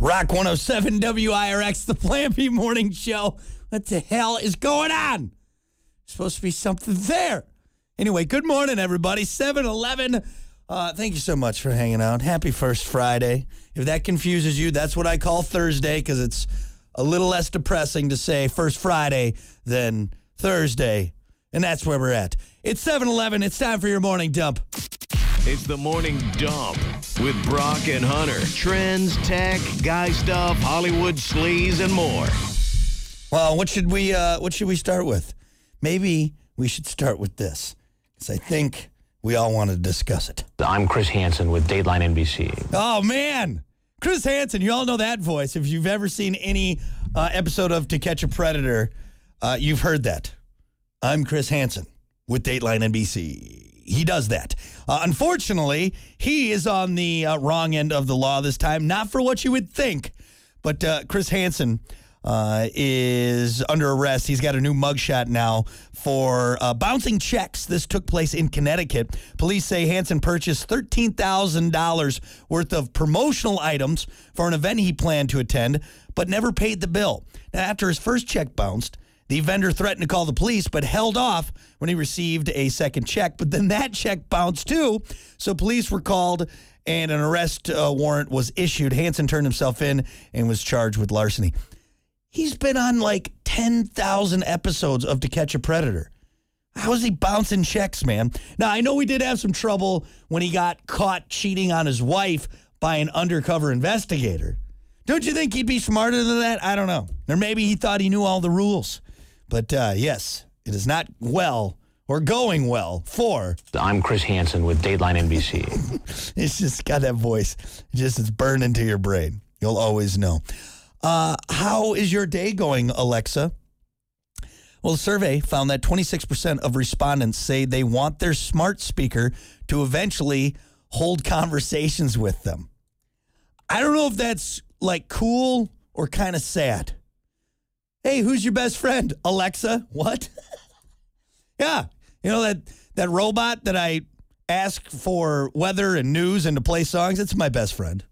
Rock 107 WIRX, the Plan B Morning Show. What the hell is going on? There's supposed to be something there. Anyway, good morning, everybody. 7-Eleven. Thank you so much for hanging out. Happy first Friday. If that confuses you, that's what I call Thursday because it's a little less depressing to say first Friday than Thursday. And that's where we're at. It's 7-Eleven. It's time for your morning dump. It's the Morning Dump with Brock and Hunter. Trends, tech, guy stuff, Hollywood sleaze, and more. Well, what should we start with? Maybe we should start with this, because I think we all want to discuss it. I'm Chris Hansen with Dateline NBC. Oh, man. Chris Hansen, you all know that voice. If you've ever seen any episode of To Catch a Predator, you've heard that. I'm Chris Hansen with Dateline NBC. He does that. Unfortunately, he is on the wrong end of the law this time. Not for what you would think, but Chris Hansen is under arrest. He's got a new mugshot now for bouncing checks. This took place in Connecticut. Police say Hansen purchased $13,000 worth of promotional items for an event he planned to attend, but never paid the bill. Now, after his first check bounced, the vendor threatened to call the police, but held off when he received a second check. But then that check bounced too, so police were called and an arrest warrant was issued. Hansen turned himself in and was charged with larceny. He's been on like 10,000 episodes of To Catch a Predator. How is he bouncing checks, man? Now, I know we did have some trouble when he got caught cheating on his wife by an undercover investigator. Don't you think he'd be smarter than that? I don't know. Or maybe he thought he knew all the rules. But yes, it is not well or going well for... I'm Chris Hansen with Dateline NBC. It's just got that voice. It's burned into your brain. You'll always know. How is your day going, Alexa? Well, the survey found that 26% of respondents say they want their smart speaker to eventually hold conversations with them. I don't know if that's like cool or kind of sad. Hey, who's your best friend? Alexa? What? Yeah. You know that robot that I ask for weather and news and to play songs? It's my best friend.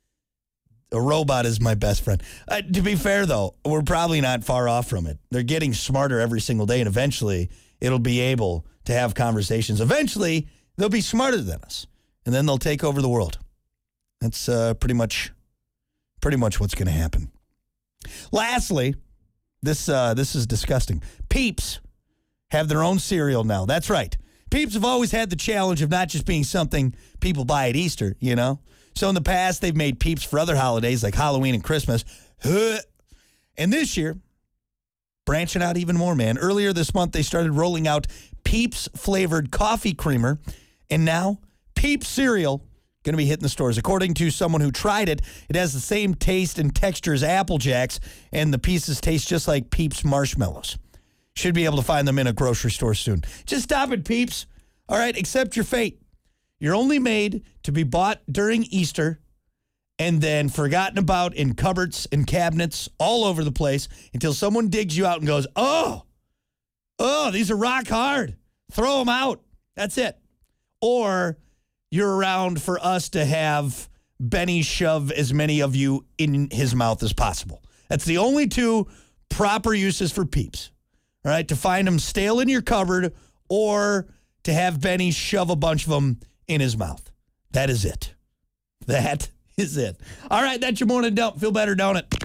A robot is my best friend. To be fair, though, we're probably not far off from it. They're getting smarter every single day, and eventually it'll be able to have conversations. Eventually, they'll be smarter than us, and then they'll take over the world. That's pretty much what's going to happen. Lastly, this is disgusting. Peeps have their own cereal now. That's right. Peeps have always had the challenge of not just being something people buy at Easter, you know? So in the past, they've made Peeps for other holidays like Halloween and Christmas. And this year, branching out even more, man. Earlier this month, they started rolling out Peeps-flavored coffee creamer. And now, Peeps cereal going to be hitting the stores. According to someone who tried it, it has the same taste and texture as Apple Jacks, and the pieces taste just like Peeps marshmallows. Should be able to find them in a grocery store soon. Just stop it, Peeps. All right, accept your fate. You're only made to be bought during Easter and then forgotten about in cupboards and cabinets all over the place until someone digs you out and goes, oh, these are rock hard. Throw them out. That's it. Or you're around for us to have Benny shove as many of you in his mouth as possible. That's the only two proper uses for Peeps. All right, to find them stale in your cupboard or to have Benny shove a bunch of them in his mouth. That is it. That is it. All right, that's your morning dump. Feel better, don't it?